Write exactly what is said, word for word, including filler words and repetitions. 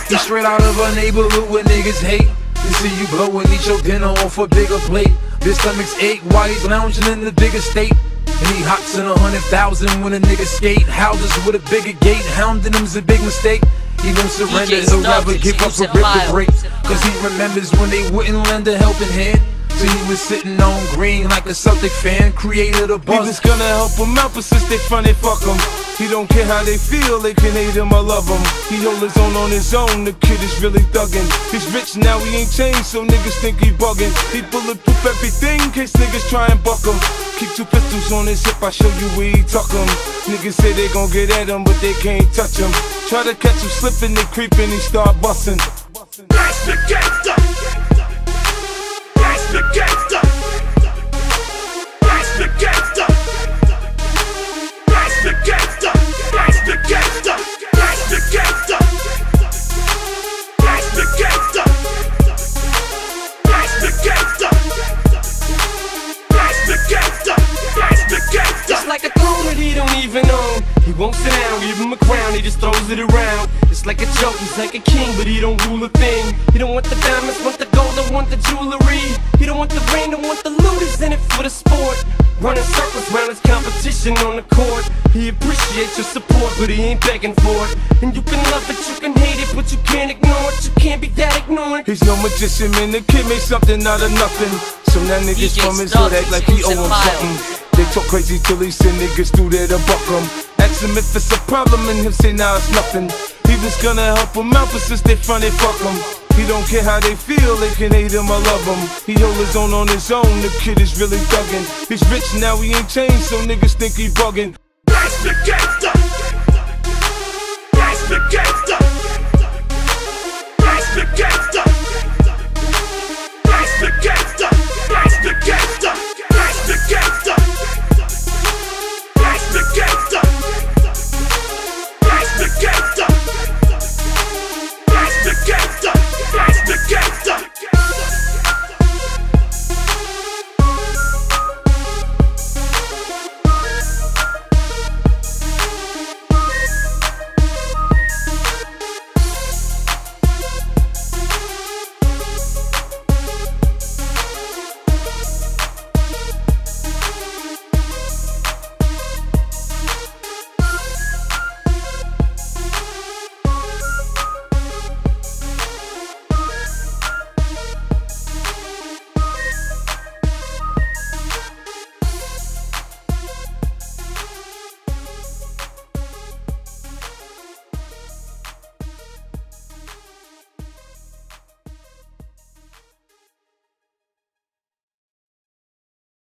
He's straight out of a neighborhood where niggas hate. They see you blow and eat your dinner off a bigger plate. Their stomachs ache while he's lounging in the bigger state. And he hops in a hundred thousand when a nigga skate. Houses with a bigger gate, hounding him's a big mistake. He won't surrender, he'll never give up a rip to break. Cause he remembers when they wouldn't lend a helping hand. So he was sitting on green like a Celtic fan, created a buzz. He was gonna help him out, but since they front, they fuck him. He don't care how they feel, they can hate him or love him. He hold his own on his own, the kid is really thuggin'. He's rich now, he ain't changed, so niggas think he buggin'. He bulletproof everything, in case niggas try and buck him. Keep two pistols on his hip, I show you where he tuck him. Niggas say they gon' get at him, but they can't touch him. Try to catch him slippin', they creepin', he start bustin'. That's the gangsta. That's the gangsta. That's the gangsta. That's the gangsta. That's the gangsta. That's the gangsta. That's the gangsta. That's the gangsta. That's the gangsta. That's the gangsta. It's like a throne that he don't even own. He won't sit down, give him a crown, he just throws it around. It's like a joke, he's like a king, but he don't rule a thing. He don't want the diamonds, want the gold, don't want the jewelry. He don't want the rain, don't want the loot, he's in it for the sport. Running circles round his competition on the court. He appreciates your support, but he ain't begging for it. And you can love it, you can hate it, but you can't ignore it. You can't be that ignorant. He's no magician, man, the kid made something out of nothing. So now niggas from his hood act like he owe him something. They talk crazy till he send niggas through there to buck him. Ask him if it's a problem and he'll say nah, it's nothing. He was gonna help him out, but since they front, they fuck him. He don't care how they feel, they can hate him or love him. He hold his own on his own, the kid is really thuggin'. He's rich now, he ain't changed, so niggas think he buggin'. That's the gangsta. That's the gangsta.